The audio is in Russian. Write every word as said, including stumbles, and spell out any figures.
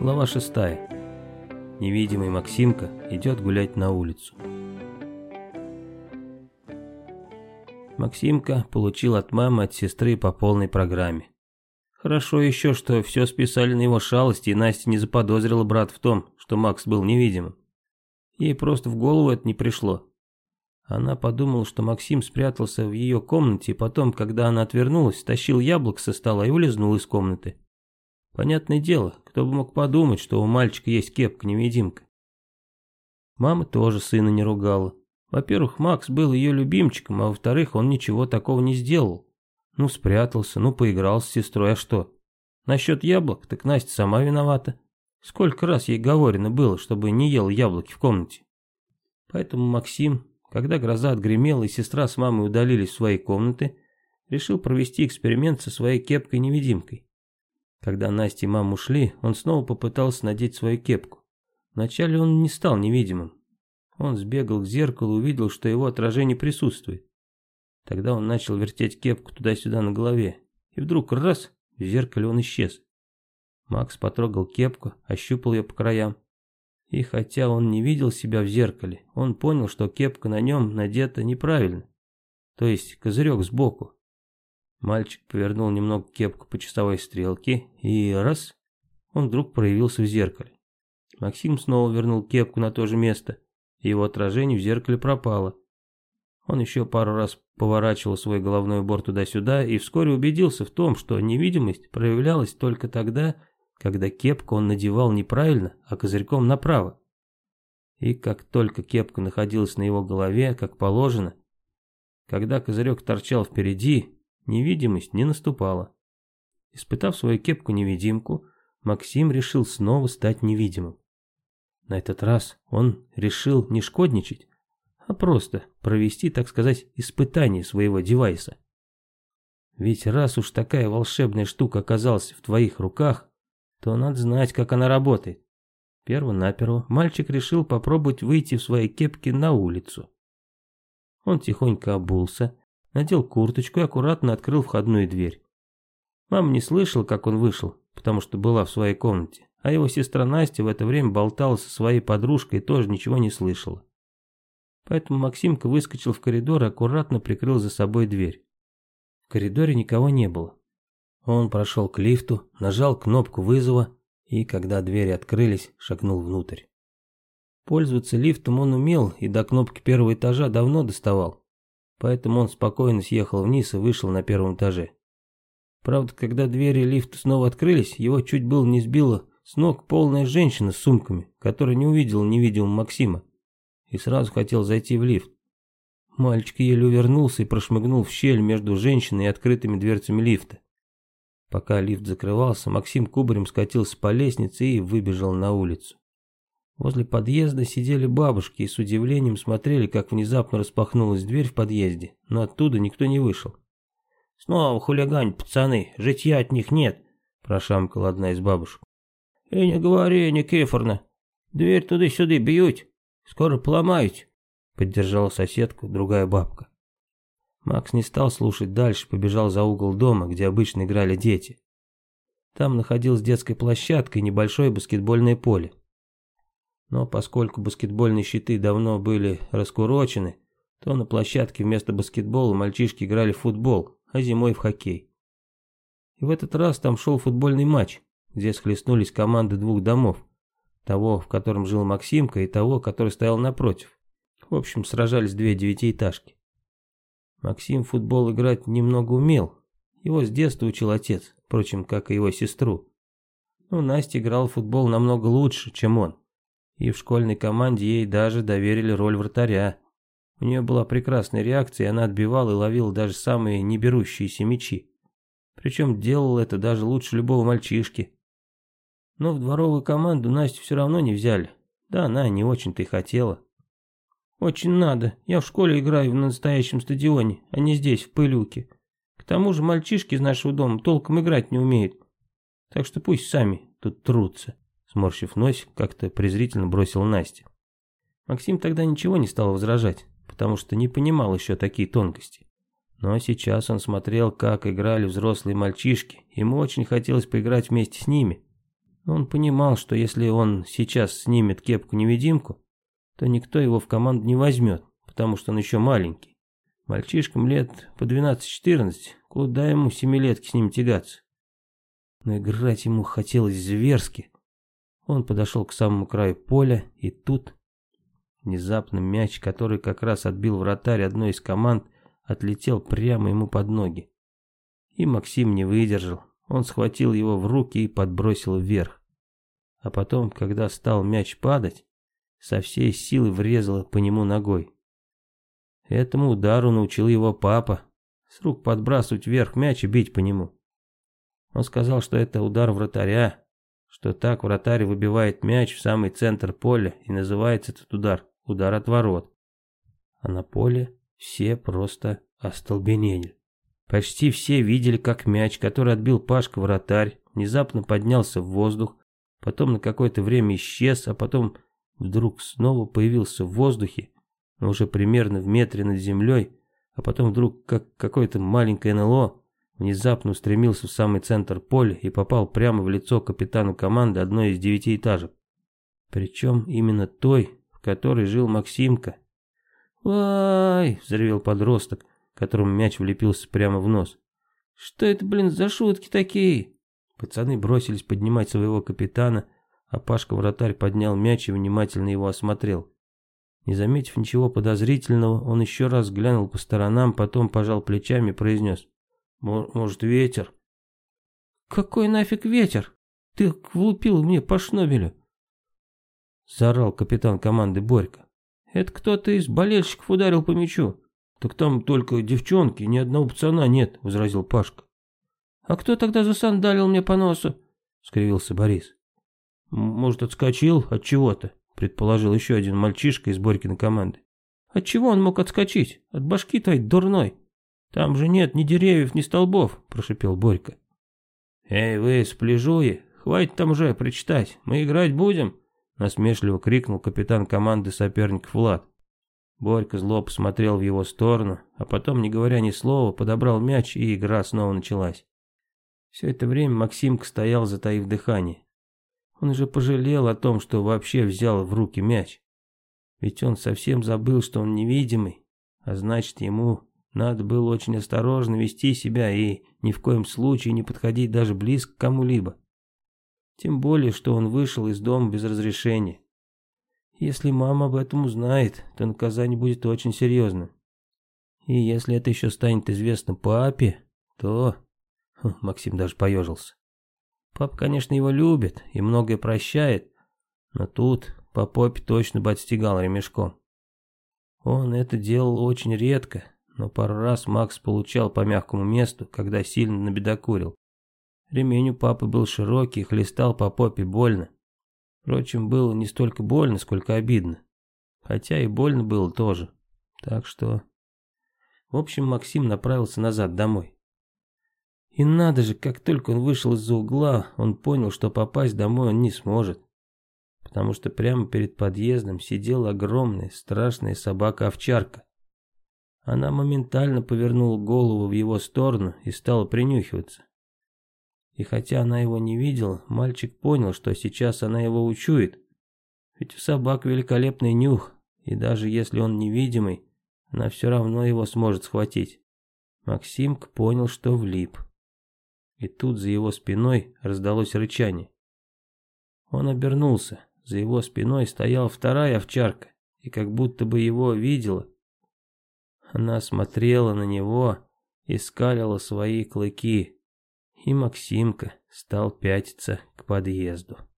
Глава шестая. Невидимый Максимка идет гулять на улицу. Максимка получил от мамы, от сестры по полной программе. Хорошо еще, что все списали на его шалости, и Настя не заподозрила брат в том, что Макс был невидимым. Ей просто в голову это не пришло. Она подумала, что Максим спрятался в ее комнате, и потом, когда она отвернулась, стащил яблоко со стола и улизнул из комнаты. Понятное дело, кто бы мог подумать, что у мальчика есть кепка-невидимка. Мама тоже сына не ругала. Во-первых, Макс был ее любимчиком, а во-вторых, он ничего такого не сделал. Ну, спрятался, ну, поиграл с сестрой, а что? Насчет яблок, так Настя сама виновата. Сколько раз ей говорено было, чтобы не ел яблоки в комнате. Поэтому Максим, когда гроза отгремела и сестра с мамой удалились в свои комнаты, решил провести эксперимент со своей кепкой-невидимкой. Когда Настя и мама ушли, он снова попытался надеть свою кепку. Вначале он не стал невидимым. Он сбегал к зеркалу и увидел, что его отражение присутствует. Тогда он начал вертеть кепку туда-сюда на голове. И вдруг раз, в зеркале он исчез. Макс потрогал кепку, ощупал ее по краям. И хотя он не видел себя в зеркале, он понял, что кепка на нем надета неправильно. То есть козырек сбоку. Мальчик повернул немного кепку по часовой стрелке, и раз, он вдруг проявился в зеркале. Максим снова вернул кепку на то же место, и его отражение в зеркале пропало. Он еще пару раз поворачивал свой головной убор туда-сюда и вскоре убедился в том, что невидимость проявлялась только тогда, когда кепку он надевал неправильно, а козырьком направо. И как только кепка находилась на его голове, как положено, когда козырек торчал впереди, невидимость не наступала. Испытав свою кепку-невидимку, Максим решил снова стать невидимым. На этот раз он решил не шкодничать, а просто провести, так сказать, испытание своего девайса. Ведь раз уж такая волшебная штука оказалась в твоих руках, то надо знать, как она работает. Перво-наперво мальчик решил попробовать выйти в своей кепке на улицу. Он тихонько обулся, надел курточку и аккуратно открыл входную дверь. Мама не слышала, как он вышел, потому что была в своей комнате, а его сестра Настя в это время болтала со своей подружкой и тоже ничего не слышала. Поэтому Максимка выскочил в коридор и аккуратно прикрыл за собой дверь. В коридоре никого не было. Он прошел к лифту, нажал кнопку вызова и, когда двери открылись, шагнул внутрь. Пользоваться лифтом он умел и до кнопки первого этажа давно доставал. Поэтому он спокойно съехал вниз и вышел на первом этаже. Правда, когда двери лифта снова открылись, его чуть было не сбила с ног полная женщина с сумками, которая не увидела невидимого Максима и сразу хотел зайти в лифт. Мальчик еле увернулся и прошмыгнул в щель между женщиной и открытыми дверцами лифта. Пока лифт закрывался, Максим кубарем скатился по лестнице и выбежал на улицу. Возле подъезда сидели бабушки и с удивлением смотрели, как внезапно распахнулась дверь в подъезде, но оттуда никто не вышел. «Снова хулигань, пацаны, житья от них нет», – прошамкала одна из бабушек. «И не говори, Никифоровна, дверь туда-сюда бьют, скоро поломают», – поддержала соседку другая бабка. Макс не стал слушать дальше, побежал за угол дома, где обычно играли дети. Там находилась детская площадка и небольшое баскетбольное поле. Но поскольку баскетбольные щиты давно были раскурочены, то на площадке вместо баскетбола мальчишки играли в футбол, а зимой в хоккей. И в этот раз там шел футбольный матч, где схлестнулись команды двух домов, того, в котором жил Максимка, и того, который стоял напротив. В общем, сражались две девятиэтажки. Максим в футбол играть немного умел, его с детства учил отец, впрочем, как и его сестру. Но Настя играла в футбол намного лучше, чем он. И в школьной команде ей даже доверили роль вратаря. У нее была прекрасная реакция, и она отбивала и ловила даже самые неберущиеся мячи. Причем делала это даже лучше любого мальчишки. Но в дворовую команду Настю все равно не взяли. Да она не очень-то и хотела. «Очень надо. Я в школе играю на настоящем стадионе, а не здесь, в пылюке. К тому же мальчишки из нашего дома толком играть не умеют. Так что пусть сами тут трутся», — сморщив носик, как-то презрительно бросила Настя. Максим тогда ничего не стал возражать, потому что не понимал еще такие тонкости. Но сейчас он смотрел, как играли взрослые мальчишки, ему очень хотелось поиграть вместе с ними. Но он понимал, что если он сейчас снимет кепку-невидимку, то никто его в команду не возьмет, потому что он еще маленький. Мальчишкам лет по двенадцать-четырнадцать, куда ему семилетки с ним тягаться. Но играть ему хотелось зверски. Он подошел к самому краю поля, и тут внезапно мяч, который как раз отбил вратарь одной из команд, отлетел прямо ему под ноги. И Максим не выдержал. Он схватил его в руки и подбросил вверх. А потом, когда стал мяч падать, со всей силы врезало по нему ногой. Этому удару научил его папа. С рук подбрасывать вверх мяч и бить по нему. Он сказал, что это удар вратаря, что так вратарь выбивает мяч в самый центр поля, и называется этот удар удар от ворот. А на поле все просто остолбенели. Почти все видели, как мяч, который отбил Пашка вратарь, внезапно поднялся в воздух, потом на какое-то время исчез, а потом вдруг снова появился в воздухе, но уже примерно в метре над землей, а потом вдруг, как какое-то маленькое эн эл о, внезапно устремился в самый центр поля и попал прямо в лицо капитану команды одной из девятиэтажек. Причем именно той, в которой жил Максимка. «Ай!» — взревел подросток, которому мяч влепился прямо в нос. «Что это, блин, за шутки такие?» Пацаны бросились поднимать своего капитана, а Пашка-вратарь поднял мяч и внимательно его осмотрел. Не заметив ничего подозрительного, он еще раз глянул по сторонам, потом пожал плечами и произнес: «Может, ветер?» «Какой нафиг ветер? Ты влупил мне по шнобелю!» Заорал капитан команды Борька. «Это кто-то из болельщиков ударил по мячу». «Так там только девчонки, ни одного пацана нет», — возразил Пашка. «А кто тогда засандалил мне по носу?» — скривился Борис. «Может, отскочил от чего-то», — предположил еще один мальчишка из Борькиной команды. «От чего он мог отскочить? От башки твоей дурной. Там же нет ни деревьев, ни столбов», — прошипел Борька. «Эй вы, сплежуи, хватит там уже причитать, мы играть будем?» — насмешливо крикнул капитан команды соперников Влад. Борька зло посмотрел в его сторону, а потом, не говоря ни слова, подобрал мяч, и игра снова началась. Все это время Максимка стоял, затаив дыхание. Он уже пожалел о том, что вообще взял в руки мяч. Ведь он совсем забыл, что он невидимый, а значит, ему надо было очень осторожно вести себя и ни в коем случае не подходить даже близко к кому-либо. Тем более, что он вышел из дома без разрешения. Если мама об этом узнает, то наказание будет очень серьезным. И если это еще станет известно папе, то... Хм, Максим даже поежился. Папа, конечно, его любит и многое прощает, но тут по попе точно бы отстегал ремешком. Он это делал очень редко, но пару раз Макс получал по мягкому месту, когда сильно набедокурил. Ремень у папы был широкий и хлестал по попе больно. Впрочем, было не столько больно, сколько обидно. Хотя и больно было тоже. Так что... В общем, Максим направился назад домой. И надо же, как только он вышел из-за угла, он понял, что попасть домой он не сможет. Потому что прямо перед подъездом сидела огромная, страшная собака-овчарка. Она моментально повернула голову в его сторону и стала принюхиваться. И хотя она его не видела, мальчик понял, что сейчас она его учует. Ведь у собак великолепный нюх, и даже если он невидимый, она все равно его сможет схватить. Максимка понял, что влип. И тут за его спиной раздалось рычание. Он обернулся. За его спиной стояла вторая овчарка, и как будто бы его видела. Она смотрела на него и скалила свои клыки. И Максимка стал пятиться к подъезду.